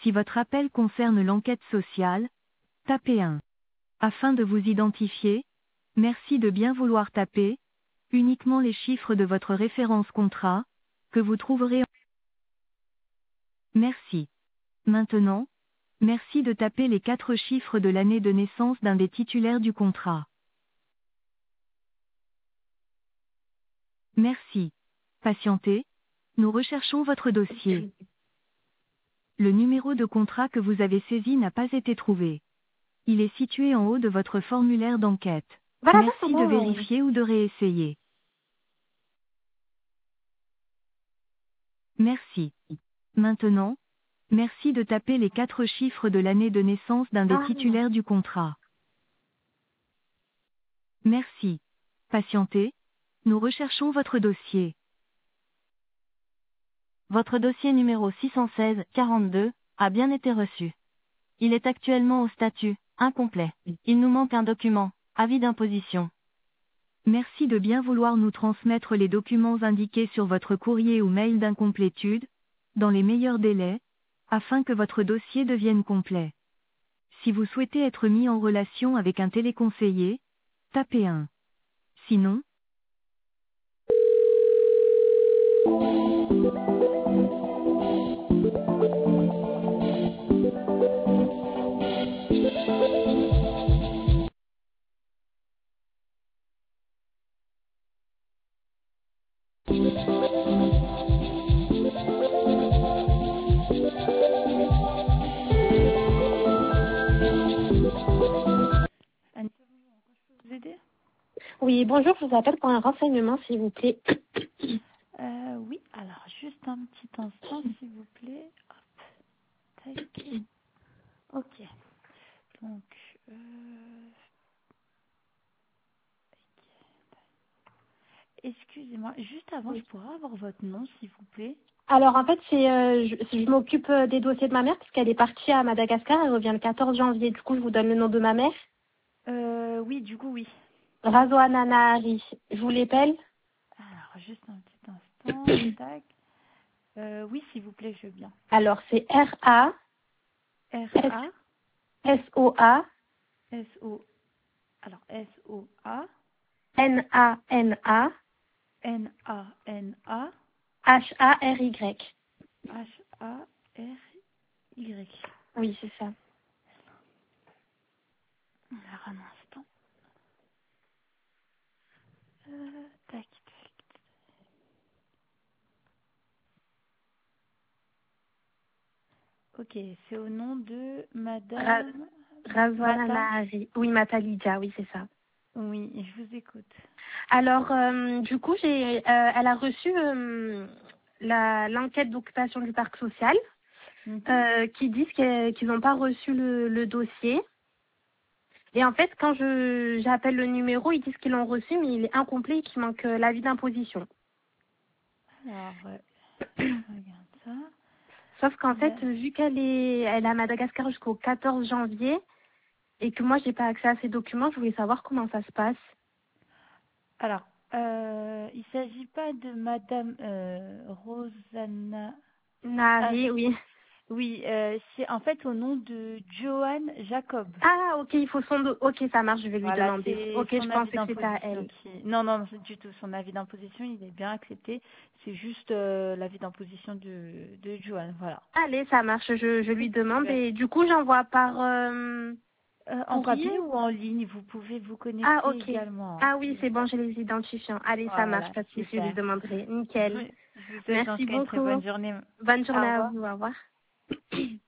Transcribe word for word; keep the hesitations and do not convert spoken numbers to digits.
Si votre appel concerne l'enquête sociale, tapez un. Afin de vous identifier, merci de bien vouloir taper uniquement les chiffres de votre référence contrat, que vous trouverez en... Merci. Maintenant, merci de taper les quatre chiffres de l'année de naissance d'un des titulaires du contrat. Merci. Patientez, nous recherchons votre dossier. Le numéro de contrat que vous avez saisi n'a pas été trouvé. Il est situé en haut de votre formulaire d'enquête. Voilà, ça, c'est Merci de bon. vérifier ou de réessayer. Merci. Maintenant, merci de taper les quatre chiffres de l'année de naissance d'un des Ah, titulaires du contrat. Merci. Patientez, nous recherchons votre dossier. Votre dossier numéro six cent seize quarante-deux a bien été reçu. Il est actuellement au statut incomplet. Il nous manque un document, avis d'imposition. Merci de bien vouloir nous transmettre les documents indiqués sur votre courrier ou mail d'incomplétude, dans les meilleurs délais, afin que votre dossier devienne complet. Si vous souhaitez être mis en relation avec un téléconseiller, tapez un. Sinon, Annie, je peux vous aider? oui, bonjour, je vous appelle pour un renseignement, s'il vous plaît. Euh, oui, alors juste un petit instant, s'il vous plaît. Hop, tac. Ok. Donc, euh... excusez-moi, juste avant, je pourrais avoir votre nom, s'il vous plaît? Alors, en fait, c'est, euh, je, je m'occupe euh, des dossiers de ma mère, parce qu'elle est partie à Madagascar, elle revient le quatorze janvier. Du coup, je vous donne le nom de ma mère. Euh, oui, du coup, oui. Razoana Nahari. Je vous l'appelle. Alors, juste un petit instant, tac. Euh, oui, s'il vous plaît, je veux bien. Alors, c'est R A R A S O A S O. Alors, S O A N A N A N A N A H A R Y. H A R Y. Oui, c'est ça. Alors, un instant. Euh, tac, tac. Ok, c'est au nom de Ra Madame Razoana Mata. Nahari. Oui, Matalidja, oui, c'est ça. Oui, je vous écoute. Alors, euh, du coup, j'ai, euh, elle a reçu euh, la, l'enquête d'occupation du parc social, Mhm. euh, qui disent que- qu'ils n'ont pas reçu le, le dossier. Et en fait, quand je j'appelle le numéro, ils disent qu'ils l'ont reçu, mais il est incomplet et qu'il manque euh, l'avis d'imposition. Alors, euh, je regarde ça. Sauf qu'en fait, Là. vu qu'elle est, elle est à Madagascar jusqu'au quatorze janvier et que moi, j'ai pas accès à ces documents, je voulais savoir comment ça se passe. Alors, euh, il ne s'agit pas de Madame euh, Rosanna. Ah, Nari, oui. oui, euh, c'est en fait au nom de Johan Jacob. Ah, ok, il faut son dos. Ok, ça marche, je vais lui Voilà, demander. c'est Ok, son je avis pensais que c'était à d'imposition elle. qui... Non, non, c'est du tout. Son avis d'imposition, il est bien accepté. C'est juste euh, l'avis d'imposition de, de Johan, voilà. Allez, ça marche, je, je lui demande. Super. Et du coup, j'envoie par euh, Euh, en courrier. papier ou en ligne, vous pouvez vous Ah, connecter ok. également, hein. Ah oui, c'est bon, j'ai les identifiants. Allez, ça marche, Voilà, pas de souci, je lui super. demanderai. Nickel. Je vous souhaite en Merci tout cas une très bonne beaucoup. journée. Bonne journée Au à revoir. vous, au revoir.